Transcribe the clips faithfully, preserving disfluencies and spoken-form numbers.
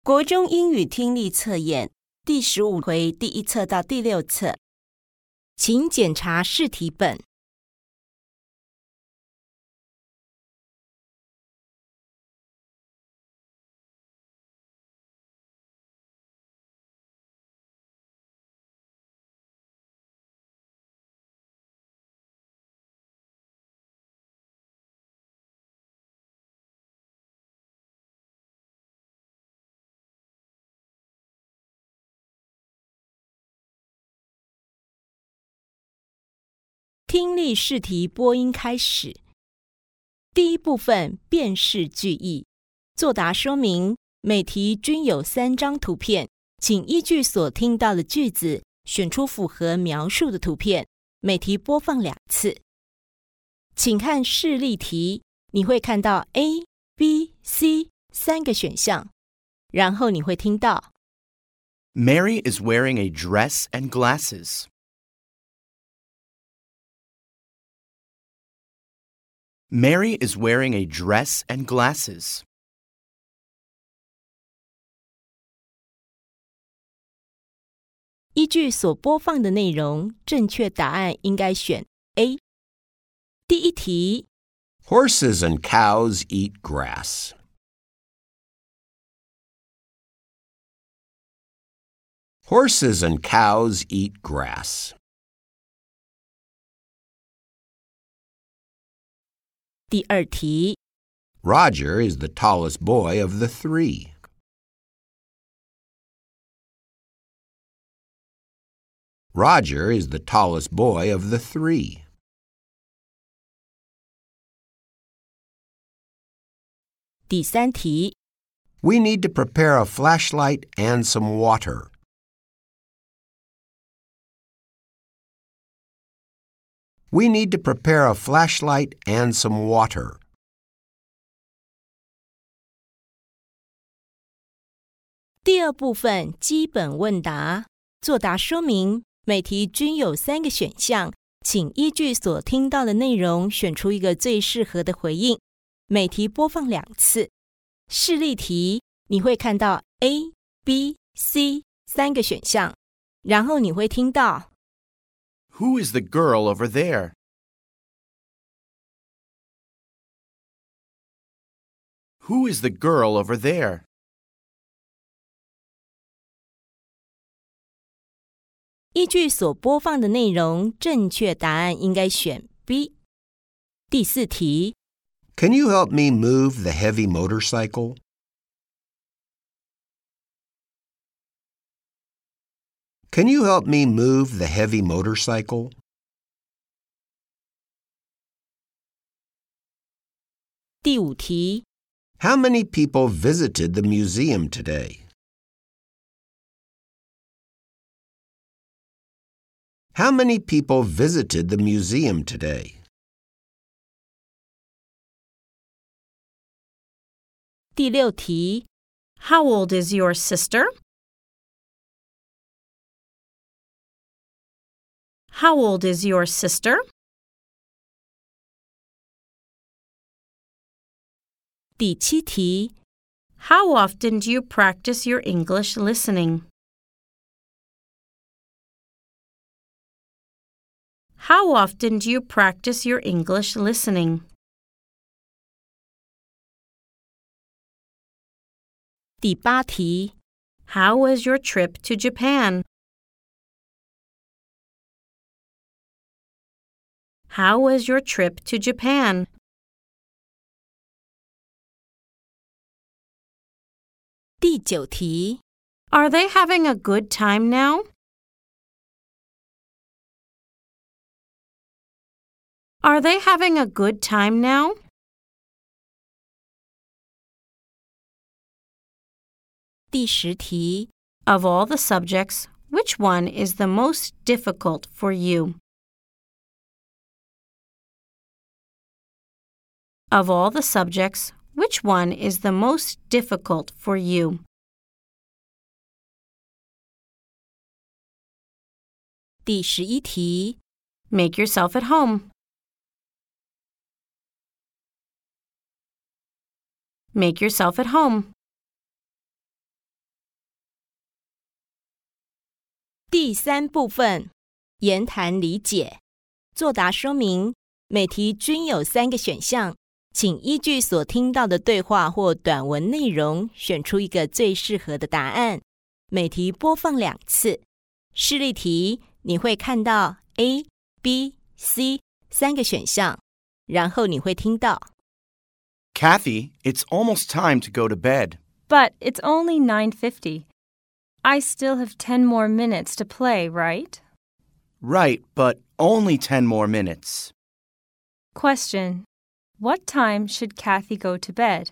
国中英语听力测验第十五回第一册到第六册，请检查试题本。听力试题播音开始。第一部分辨识句意，作答说明，每题均有三张图片，请依据所听到的句子选出符合描述的图片，每题播放两次。请看示例题，你会看到 A、B、C 三个选项，然后你会听到 Mary is wearing a dress and glasses. Mary is wearing a dress and glasses. 依据所播放的内容，正确答案应该选 A。第一题 Horses and cows eat grass. Horses and cows eat grass. 第二题 Roger is the tallest boy of the three. Roger is the tallest boy of the three. 第三题 We need to prepare a flashlight and some water. We need to prepare a flashlight and some water. 第二部分基本问答，作答说明，每题均有三个选项，请依据所听到的内容选出一个最适合的回应，每题播放两次。示例题，你会看到 A、B、C 三个选项，然后你会听到 Who is the girl over there? Who is the girl over there? 依据所播放的内容，正确答案应该选 B。第四题 Can you help me move the heavy motorcycle? Can you help me move the heavy motorcycle? 第五题 How many people visited the museum today? How many people visited the museum today? 第六题 How old is your sister? How old is your sister? 第七题 How often do you practice your English listening? How often do you practice your English listening? 第八题 How was your trip to Japan? How was your trip to Japan? 第九题 Are they having a good time now? Are they having a good time now? 第十题 Of all the subjects, which one is the most difficult for you? Of all the subjects, which one is the most difficult for you? 第十一题 Make yourself at home. Make yourself at home. 第三部分，言谈理解。作答说明，每题均有三个选项，请依据所听到的对话或短文内容，选出一个最适合的答案。每题播放两次。示例题，你会看到 A、B、C 三个选项，然后你会听到 Kathy, it's almost time to go to bed. But it's only nine fifty. I still have ten more minutes to play, right? Right, but only ten more minutes. Question. What time should Kathy go to bed?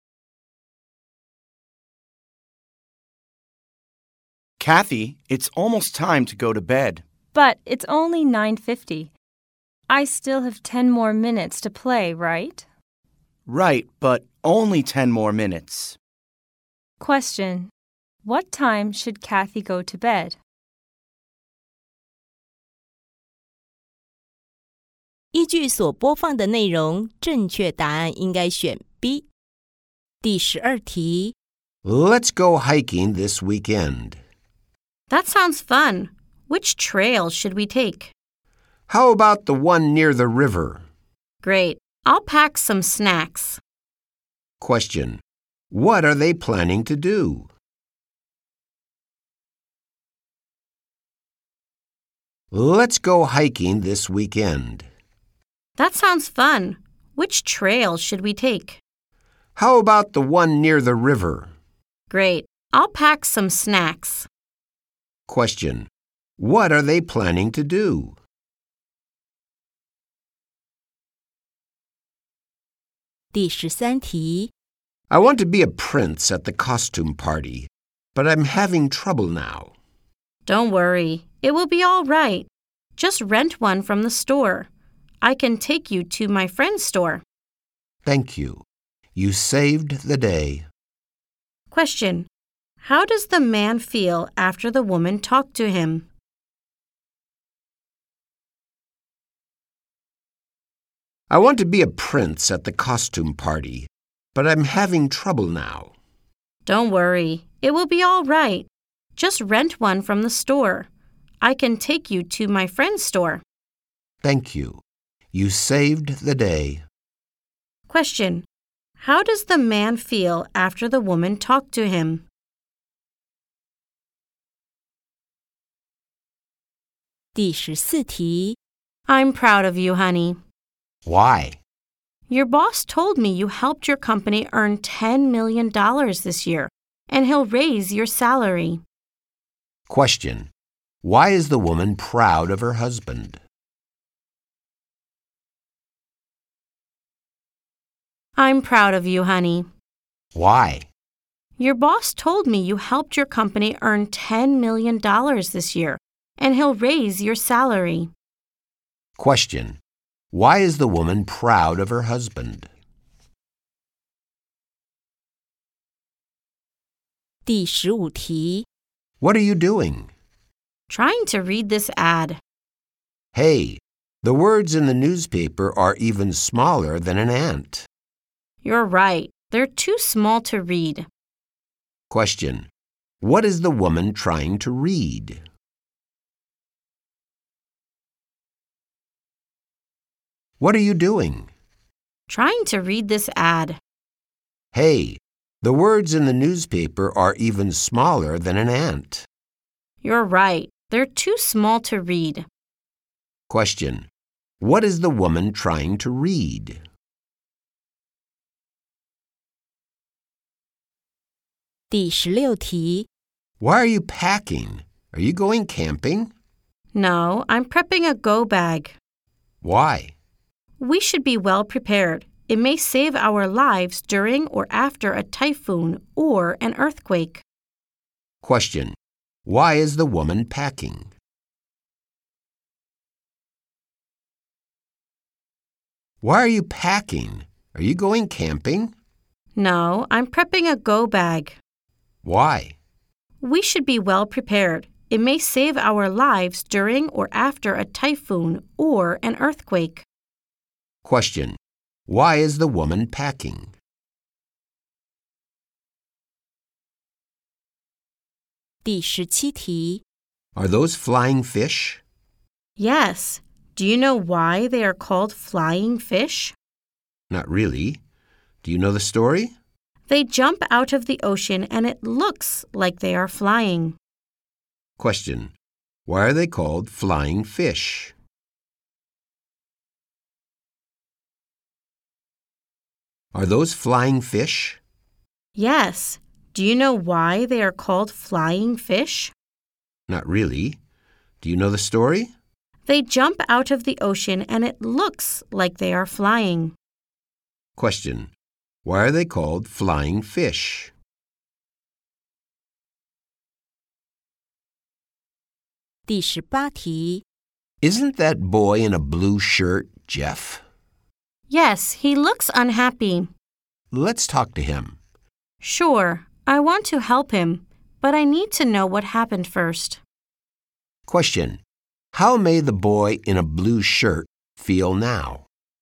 Kathy, it's almost time to go to bed. But it's only nine fifty. I still have ten more minutes to play, right? Right, but only ten more minutes. Question. What time should Kathy go to bed? 依据所播放的内容，正确答案应该选 B。第十二题， Let's go hiking this weekend. That sounds fun. Which trail should we take? How about the one near the river? Great. I'll pack some snacks. Question. What are they planning to do? Let's go hiking this weekend. That sounds fun. Which trail should we take? How about the one near the river? Great. I'll pack some snacks. Question. What are they planning to do? 第十三题， I want to be a prince at the costume party, but I'm having trouble now. Don't worry. It will be all right. Just rent one from the store. I can take you to my friend's store. Thank you. You saved the day. Question. How does the man feel after the woman talked to him? I want to be a prince at the costume party, but I'm having trouble now. Don't worry. It will be all right. Just rent one from the store. I can take you to my friend's store. Thank you. You saved the day. Question. How does the man feel after the woman talked to him? 第十四题， I'm proud of you, honey. Why? Your boss told me you helped your company earn ten million dollars this year, and he'll raise your salary. Question. Why is the woman proud of her husband? I'm proud of you, honey. Why? Your boss told me you helped your company earn ten million dollars this year, and he'll raise your salary. Question. Why is the woman proud of her husband? 第十五题， What are you doing? Trying to read this ad. Hey, the words in the newspaper are even smaller than an ant. You're right. They're too small to read. Question. What is the woman trying to read? What are you doing? Trying to read this ad. Hey, the words in the newspaper are even smaller than an ant. You're right. They're too small to read. Question. What is the woman trying to read? 第十六题， Why are you packing? Are you going camping? No, I'm prepping a go bag. Why? We should be well prepared. It may save our lives during or after a typhoon or an earthquake. Question. Why is the woman packing? Why are you packing? Are you going camping? No, I'm prepping a go bag. Why? We should be well prepared. It may save our lives during or after a typhoon or an earthquake. Question. Why is the woman packing? 第十七题， Are those flying fish? Yes. Do you know why they are called flying fish? Not really. Do you know the story? They jump out of the ocean and it looks like they are flying. Question. Why are they called flying fish? Are those flying fish? Yes. Do you know why they are called flying fish? Not really. Do you know the story? They jump out of the ocean and it looks like they are flying. Question. Why are they called flying fish? 第十八题 Isn't that boy in a blue shirt Jeff? Yes, he looks unhappy. Let's talk to him. Sure, I want to help him, but I need to know what happened first. Question. How may the boy in a blue shirt feel now?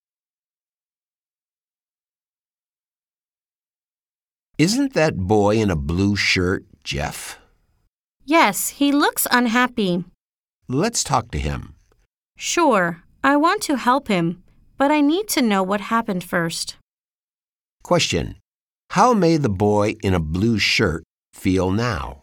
Isn't that boy in a blue shirt Jeff? Yes, he looks unhappy. Let's talk to him. Sure, I want to help him, but I need to know what happened first. Question. How may the boy in a blue shirt feel now?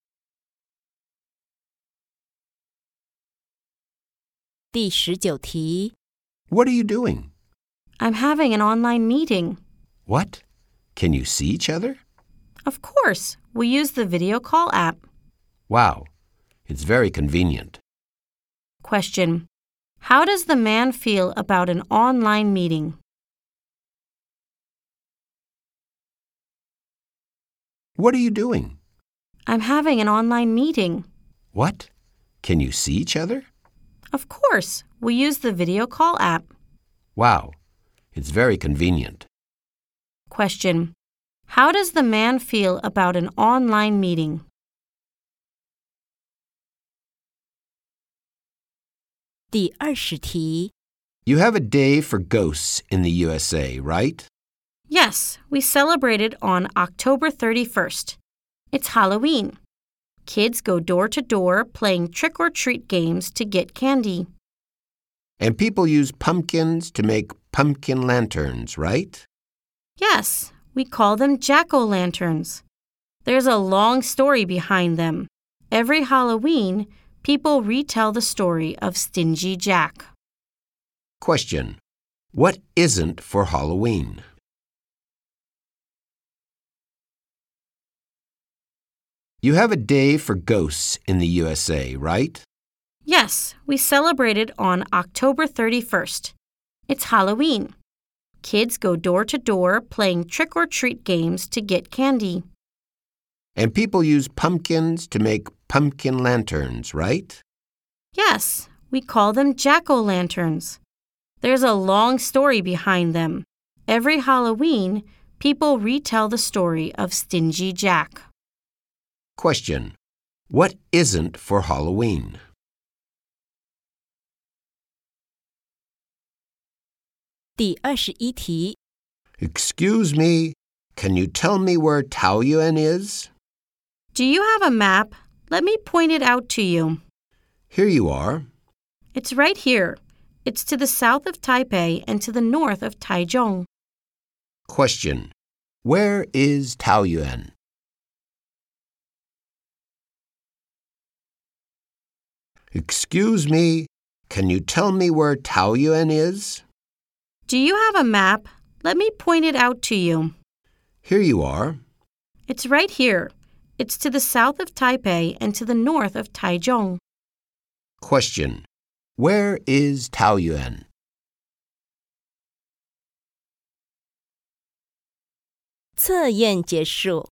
《第十九题 What are you doing? I'm having an online meeting. What? Can you see each other? Of course, we use the video call app. Wow, it's very convenient. Question. How does the man feel about an online meeting? What are you doing? I'm having an online meeting. What? Can you see each other? Of course, we use the video call app. Wow, it's very convenient. Question. How does the man feel about an online meeting? 《第二十题 You have a day for ghosts in the U S A, right? Yes, we celebrate it on October thirty-first. It's Halloween. Kids go door to door playing trick-or-treat games to get candy. And people use pumpkins to make pumpkin lanterns, right? Yes, we call them jack-o'-lanterns. There's a long story behind them. Every Halloween, people retell the story of Stingy Jack. Question. What isn't for Halloween? You have a day for ghosts in the U S A, right? Yes, we celebrate it on October thirty-first. It's Halloween. Kids go door to door playing trick-or-treat games to get candy. And people use pumpkins to make pumpkin lanterns, right? Yes, we call them jack-o'-lanterns. There's a long story behind them. Every Halloween, people retell the story of Stingy Jack. Question. What isn't for Halloween? 《第二十一题 Excuse me, can you tell me where Taoyuan is? Do you have a map? Let me point it out to you. Here you are. It's right here. It's to the south of Taipei and to the north of Taichung. Question. Where is Taoyuan? Excuse me, can you tell me where Taoyuan is? Do you have a map? Let me point it out to you. Here you are. It's right here. It's to the south of Taipei and to the north of Taichung. Question. Where is Taoyuan? 测验结束